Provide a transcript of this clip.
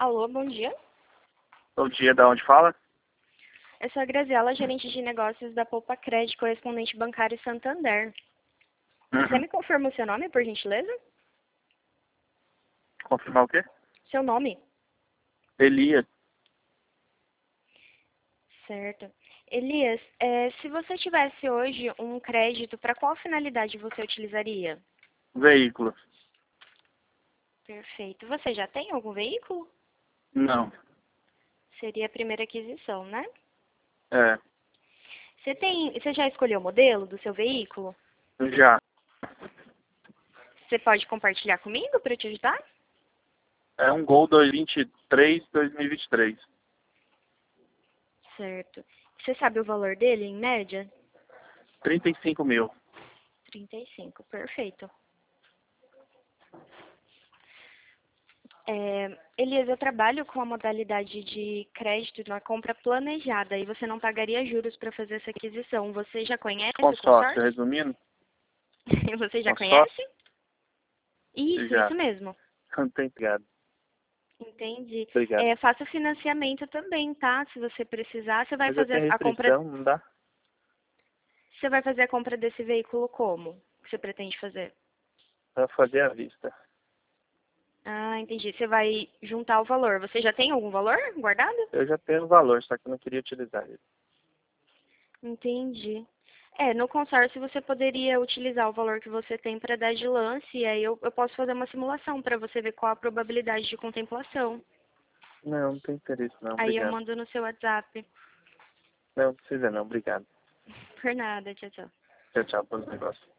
Alô, bom dia. Bom dia, da onde fala? Eu sou a Graziela, gerente de negócios da Poupa Crédito, correspondente bancário Santander. Você me confirma o seu nome, por gentileza? Confirmar o quê? Seu nome. Elias, Certo. Elias, se você tivesse hoje um crédito, para qual finalidade você utilizaria? veículo. Perfeito. Você já tem algum veículo? Não. Seria a primeira aquisição, né? É, Você já escolheu o modelo do seu veículo? já. Você pode compartilhar comigo para eu te ajudar? É um Gol 2023, 2023. Certo. Você sabe o valor dele, em média? 35 mil. 35, perfeito. Elias, eu trabalho com a modalidade de crédito na compra planejada e você não pagaria juros para fazer essa aquisição. Você já conhece o Consórcio, consórcio? resumindo? Você já Consórcio? conhece? Isso, Já. isso mesmo. Não tem obrigado. Entendi. Obrigado. Faço financiamento também, tá? Se você precisar, você vai Mas eu fazer tenho a compra. restrição, não dá? Você vai fazer a compra desse veículo como? O que você pretende fazer? Pra fazer à vista. Ah, entendi. Você vai juntar o valor. Você já tem algum valor guardado? Eu já tenho o valor, só que eu não queria utilizar ele. Entendi. No consórcio você poderia utilizar o valor que você tem para dar de lance e aí eu posso fazer uma simulação para você ver qual a probabilidade de contemplação. Não, não tem interesse não, Aí eu obrigado. mando no seu WhatsApp. Não, não precisa não, obrigado. Por nada, tchau, tchau. Tchau, tchau, bons negócios.